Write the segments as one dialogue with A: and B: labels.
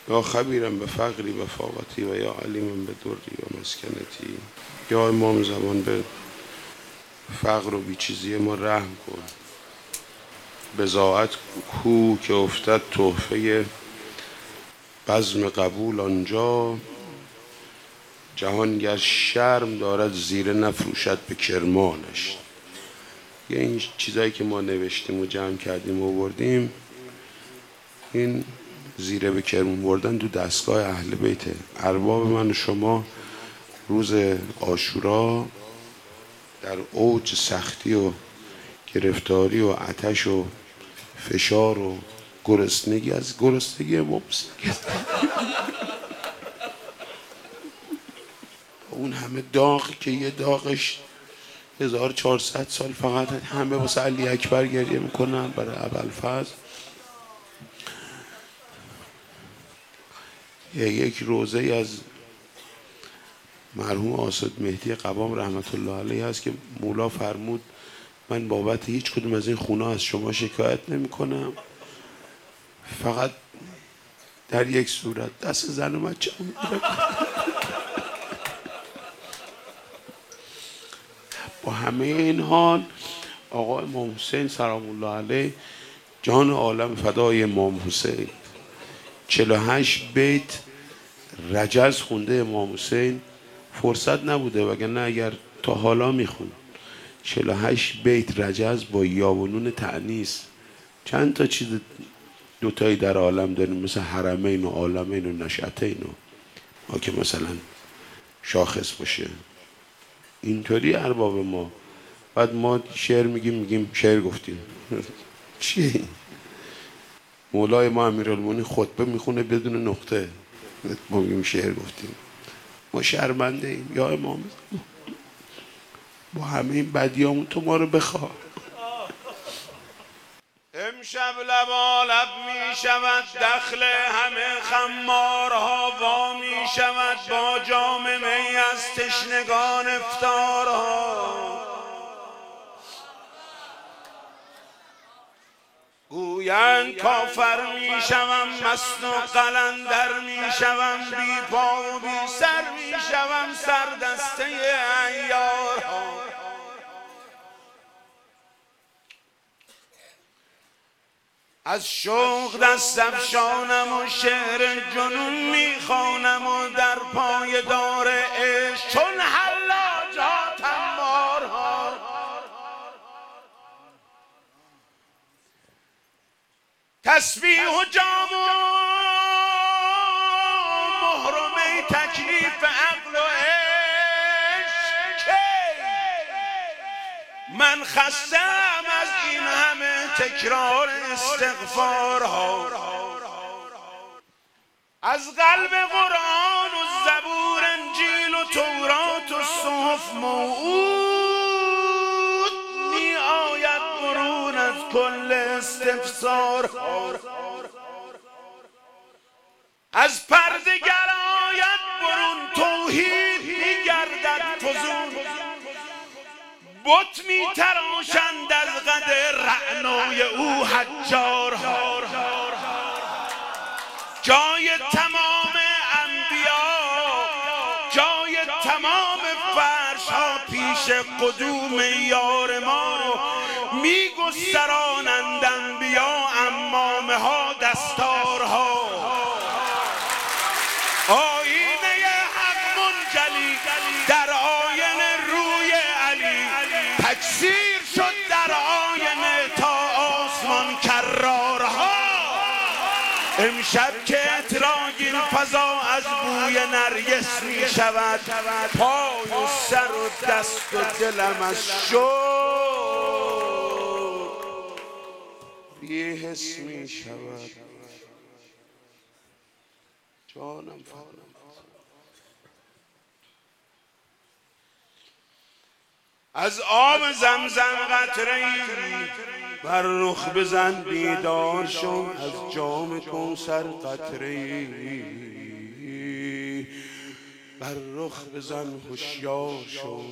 A: یا خبیرم به فقری و فاقتی و یا علیمم به دری و مسکنتی. یا امام زمان به فقر و بیچیزی ما رحم کن. بضاعت کو که افتد تحفه بزم قبول آنجا، جهانگر شرم دارد زیره نفروشد به کرمانش. یه این چیزایی که ما نوشتیم و جمع کردیم و بردیم، این زیره به کرمان بردن تو دستگاه اهل بیته. ارباب من و شما روز عاشورا در اوج سختی و گرفتاری و آتش و فشار و گرسنگی، از گرسنگی ما اون همه داغ که یه داغش 1400 سال فقط همه واسه علی اکبر گریه میکنن برای ابوالفضل. یک روزه از مرحوم آسد مهدی قوام رحمت الله علیه هست که مولا فرمود من بابت هیچ کدوم از این خونه از شما شکایت نمی کنم، فقط در یک صورت دست زن و بچه میگیرم. با همه این حال آقا امام حسین سلام الله علیه جان عالم فدای امام حسین 48 بیت رجز خونده امام حسین. فرصت نبوده وگرنه اگر تا حالا میخون 48 بیت رجز با یا و نون تأنیث. چند تا چیز دوتایی در عالم داریم مثل حرمین و عالمین و نشأتین و ما که مثلا شاخص باشه اینطوری ارباب ما. بعد ما شعر میگیم شعر گفتیم. چیه این؟ مولای ما امیرالمومنین خطبه میخونه بدون نقطه، ما میگیم شعر گفتیم. ما شرمنده ایم یا امام با همه این بدیامون تو ما رو بخواه. امشب لبالب می شود دخل همه خمارها وا می شود با جام می از تشنگان افطارها. گویند کافر می شوم مست و قلندر می شوم بی پا و بی سر می شوم سردسته عیارها. از شوق دست افشانم و شعر جنون میخوانم و در پای دار عشق چون حلاج ها تنبارها. تسبیح و جام و مهر و می تکلیف عقل و عشق. من خستم از این همه تکرار استغفارها. از قلب قرآن و زبور انجیل و تورات و صحف موعود می آید برون از کل استفسارها. از پردگر آید برون توحید می گردد فزون. بت می تراشند از قد رعنای او حجارها. جای تمام انبیا جای تمام فرش ها پیش قدوم یار ما می گسترانند انبیا عمامه ها دستارها. آینه حق منجلی در آینه روی علی تکثیر شد در آینه تا آسمان کرارها. امشب که اطراگین فضا از بوی نرگس می شود پای و سر و دست و دلم از شوق بی حس می شود. جانم فانم از آب زمزم قطره‌ای بر رخ بزن بیدار شو. از جام کوثر قطره‌ای بر رخ بزن هوشیار شو.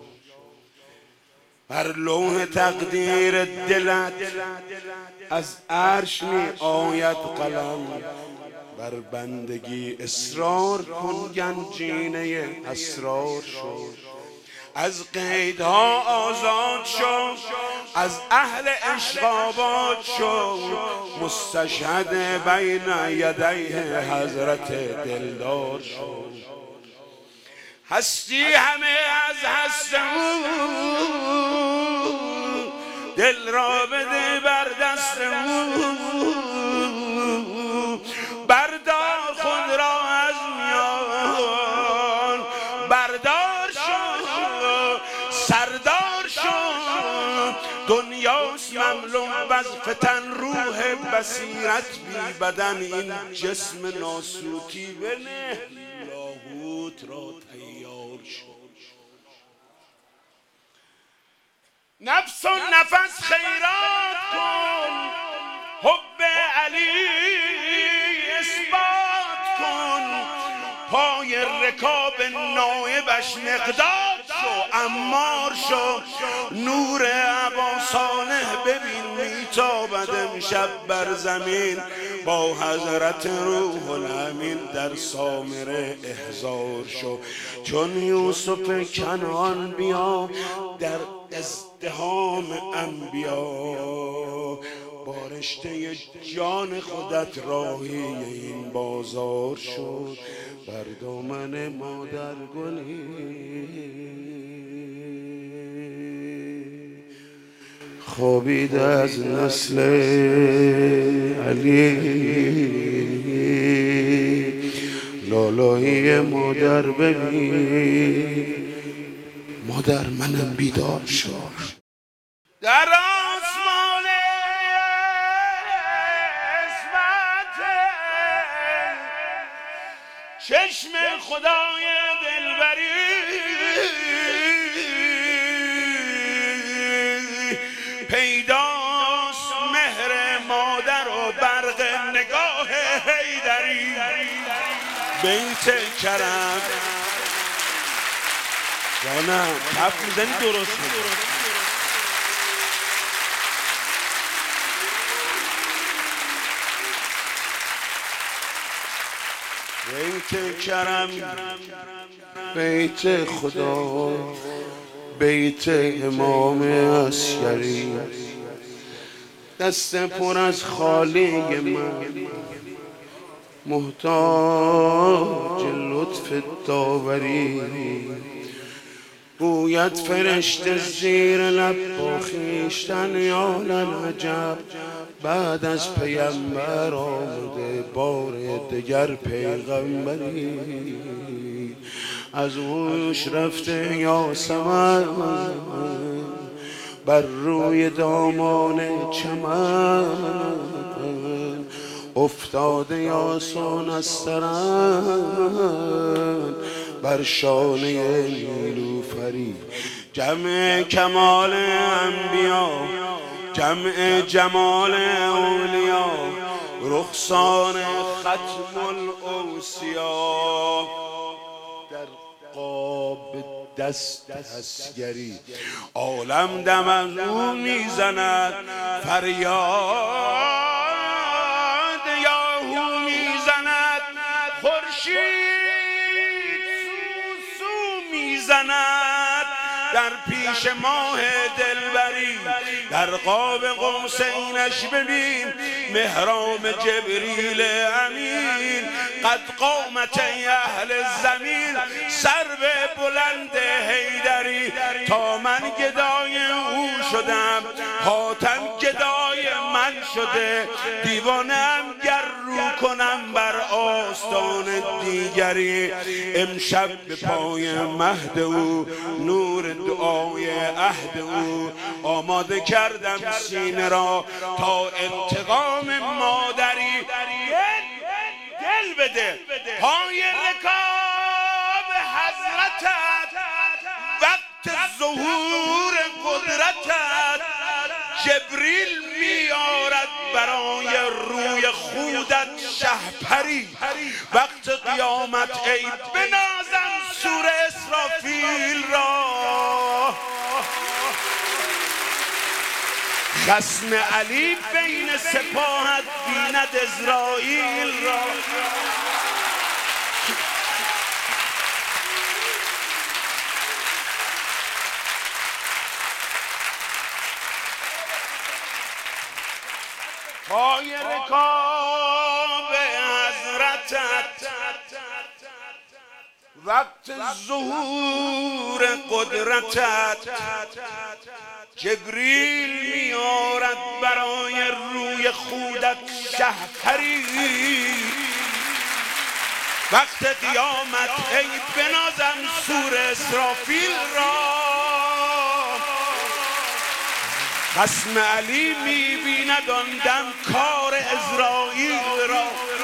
A: بر لوح تقدیر دلت از عرش می آید قلم بر بندگی اصرار کن گنجینه اسرار شو، از قیدها آزاد شو، از اهل عشق آباد شو، مستشهد بین یدیه حضرت دلدار شو. هستی همه از هست او، دل را بده بر دست او، بردار خود را از میان، بردار شو سردار شو، دنیاست مملو از فتن، روح بصیرت بی بدن، این جسم ناسوتی بنه لاهوت را تیار شو. نفس و نفس خیرات کن، حب علی اثبات کن، پای رکاب نایبش مقداد شو، امار شو، نور ابا صالح ببین میتابد امشب بر زمین، با حضرت روح الامین در سامره احضار شو، چون یوسف کنعان بیا در ازدحام انبیا، با رشته جان خودت راهی این بازار شد، بر دامن مادر گلی خوابید از نسل علی، لالایی مادر ببین، مادر منم بیدار شد. در آسمان عصمت چشم خدای دلبری، پیداست مهر مادر و برق نگاه حیدری، بیت کرم جانم کف میزنی درست میزنی. بیت کرم، بیت خدا، بیت امام عسکری، دست پر از خالی من، محتاج لطف داوری، گوید فرشته زیر لب با خویشتن یا للعجب، بعد از پیامبر آمده بار دگر پیغمبری، از اوش رفته یاسمن بر روی دامان چمن، افتاده یاسون از سرن بر شانه نیلوفری، جمع کمال انبیا، جمع جمال اولیا، رخسان ختم الاوصیا، در قاب دست اسگری، عالم دم از او میزند فریاد یاهو میزند، خورشید میزند در پیش ماه دلبری، در قاب قوسینش ببین محراب جبریل امین، قد قامت اهل زمین سرو بلند حیدری، تا من گدای او شدم حاتم گدای من شده، دیوانم گر رو کنم بر آستان دیگری، امشب به پای مهد او نور دعای عهد او، آماده کردم سینه را تا انتقام مادری، دل بده پای رکاب حضرتت، وقت ظهور قدرتت، جبریل میارد برای روی خودت شهپری، وقت قیامت ای بنازم سور اسرافیل را، خصم علی بین سپاهت بیند ازرائیل را. پای رکاب حضرتت وقت ظهور قدرتت جبریل میارد برای روی خودت شهپری. وقت قیامت ای بنازم سور اسرافیل را. خصم علی میبیند آن دم کار ازرائیل را.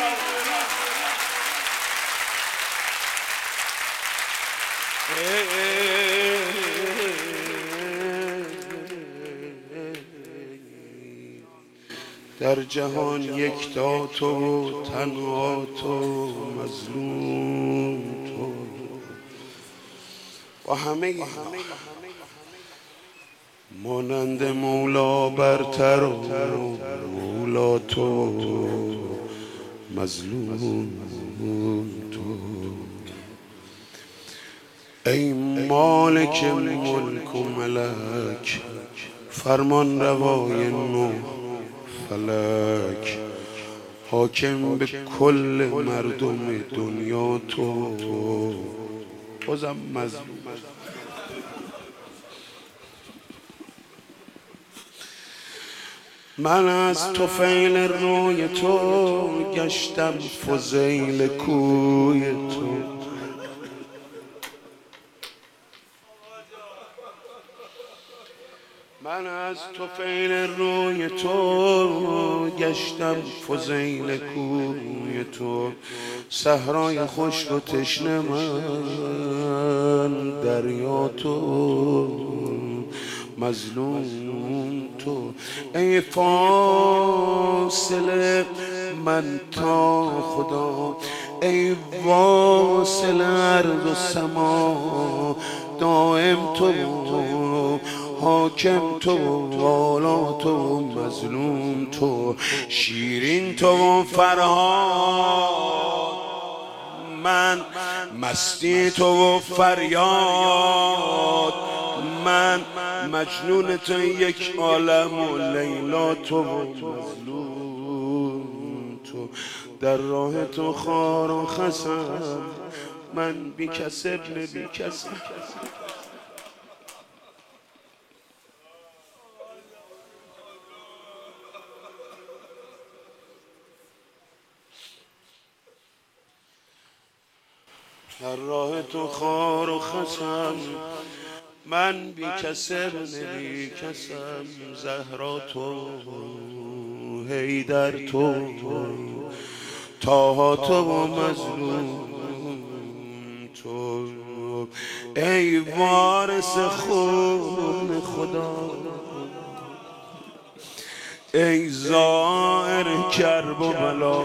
A: در جهان یک تا تو، تنها تو، مظلوم تو. و همه مانند مولا برتر و مولا تو، مظلوم تو. ای مالک ملک و ملک، فرمان روای نو فلک، حاکم به کل مردم دنیا تو، بازم مظلوم. من از طفیل روی تو گشتم فضیل کوی تو. من از طفیل روی تو گشتم فضیل کوی تو. صحرای خشک و تشنه من، دریا تو، مظلوم تو. ای فاصله من تا خدا، ای واصل ارض و سما، دائم تو، حاکم تو، والا تو، مظلوم تو. شیرین تو فرهاد من، مستی تو فریاد من، مجنون تو یک عالم و لیلا تو، مظلوم تو. در راه تو خار و خسم من، بی کس ابن بی کس. در راه تو خار و خسم من، بی کس ابن بی کسم. زهرا تو، حیدر تو، طه تو و مظلوم تو. ای وارث خون خدا، ای زائر کرب و بلا،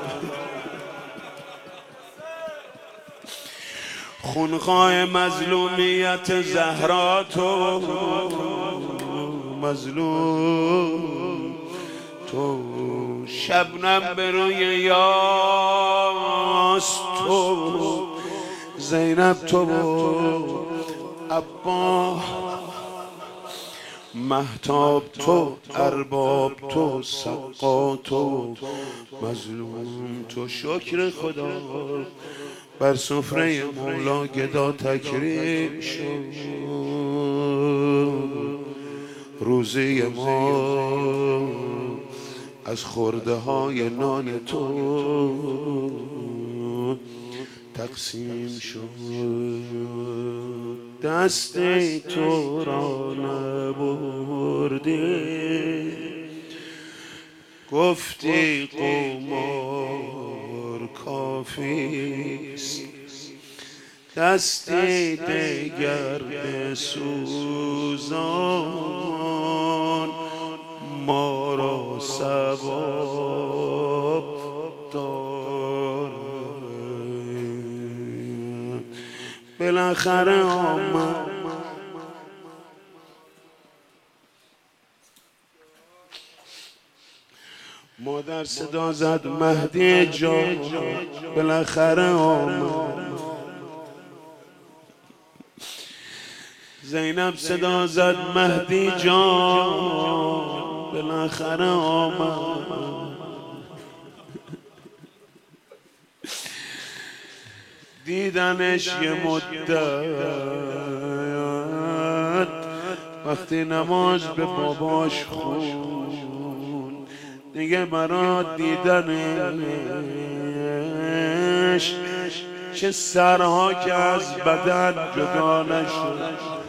A: خونخواه مظلومیت زهرا تو، مظلوم تو. شبنم به روی یاس تو، زینب تو، عبا مهتاب تو، ارباب تو، سقا تو، مظلوم تو. شکر خدا بر سفره مولا گدا تکریم شد. روزی ما از خورده های نان تو تقسیم شد. دست تو را نبردی، گفتی قمار کافیست. دستی دگر بسوزان، ما را ثواب دار. بالاخره آمد مادر صدا زد مهدی جان بالاخره آمد. زینب صدا زد مهدی جان بالاخره آمد. دیدنش یه مدت وقتی نماز به باباش خون، دیگه برات دیدنش چه سرها که از بدن جدا نشد.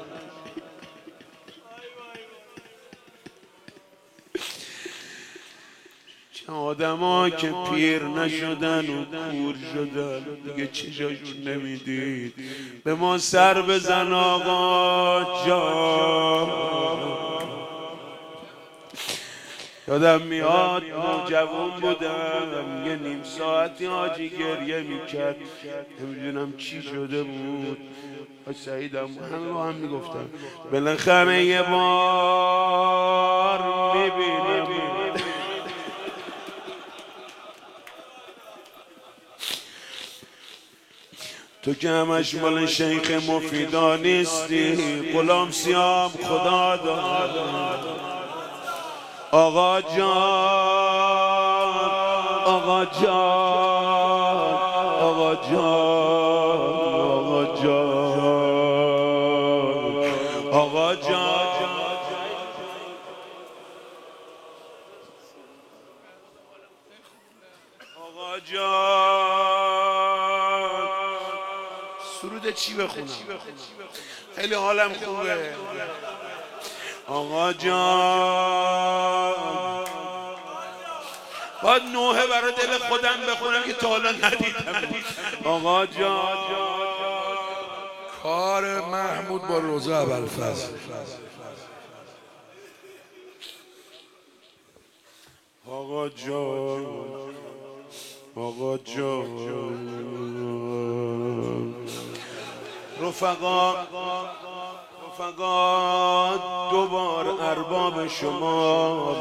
A: چه آدما که پیر نشدن و کور شدن دیگه چشاشون نمیدید. به ما سر بزن آقا جان. یادم میاد نوجوان بودم، یه نیم ساعتی حاجی گریه میکرد، نمیدونم چی شده بود. سعیدم همه با هم میگفتن بالاخره یه بار میبینم. تو که همش مال شیخ مفیدا نیستی، غلام سیام خدا داد. آقا جان آقا جان آقا جان آقا جان آقا جان آقا جان. سرود چی بخونم؟ خیلی حالم خوبه. آقا جان باید نوحه برای دل خودم بخونم که تا حالا ندیدم. آقا جان
B: کار محمود با روزه ابوالفضل.
A: آقا جان آقا جان رفقا دوبار ارباب شما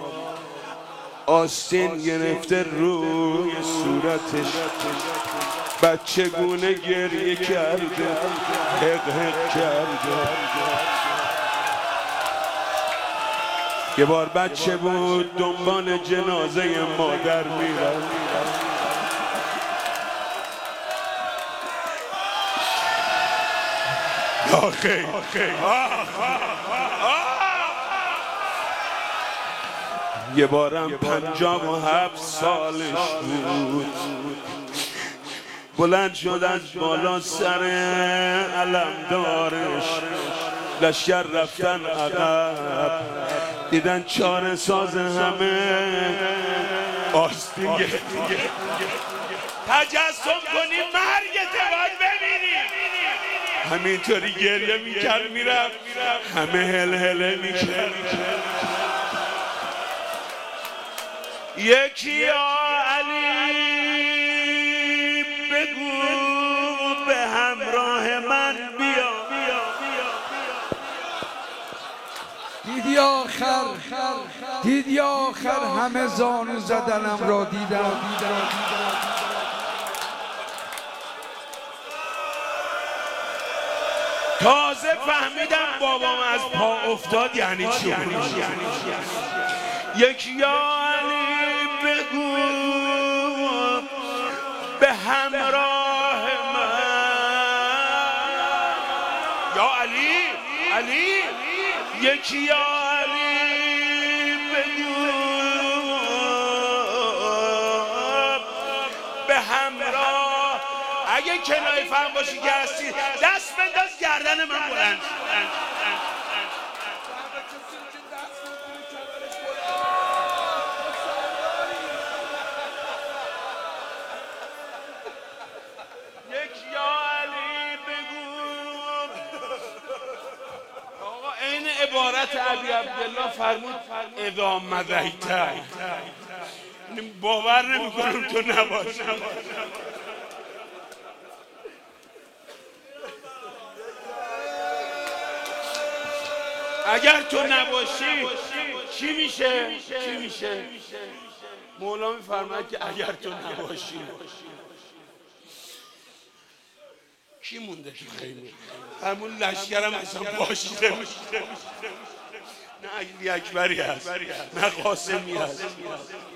A: آستین گرفته روی صورتش، بچه گونه گریه کرده، حق حق کرده. یه بار بچه بود دنبال جنازه مادر میرفت، آخی یه بارم 57 سالش بود، بلند شد از بالا سر علمدارش، لشکر رفتن عقب، دیدن چاره ساز همه آستین گرفت. تجسم کنی مرگت باید ببینی. همینطوری گریه میکرد میرفت، همه هل هله میکرد. یکی یا علی بگو به همراه من بیا.
B: دیدی آخر همه زانو زدنم را دیدم.
A: تازه فهمیدم بابام از پا افتاد یعنی چی. یکی یا علی بگو به همراه من. یا علی یکی یا علی بگو به همراه. اگه کنایه فهم باشی که هستی دست بنداز گردن من بلند. عبارت ابی عبدالله فرمود اذا مضیت، باور نمیکنم تو نباشی. اگر تو نباشی چی میشه؟ مولا میفرماید که اگر تو نباشی کی مونده تو خیمه؟ همون لشکرم اصلا باشیده میشه. نه علی اکبری هست نه قاسمی هست.